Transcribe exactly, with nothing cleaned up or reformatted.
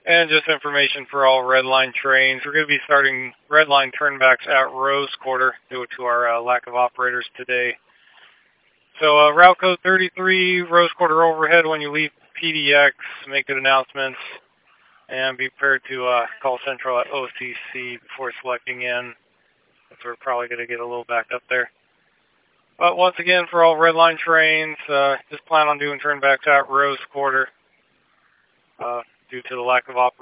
And just information for all red line trains. We're going to be starting red line turnbacks at Rose Quarter due to our uh, lack of operators today. So uh, route code thirty-three, Rose Quarter overhead when you leave P D X. Make good announcements. And be prepared to uh, call Central at O C C before selecting in. Because we're probably going to get a little back up there. But once again, for all red line trains, uh, just plan on doing turnbacks at Rose Quarter. Uh, due to the lack of operators.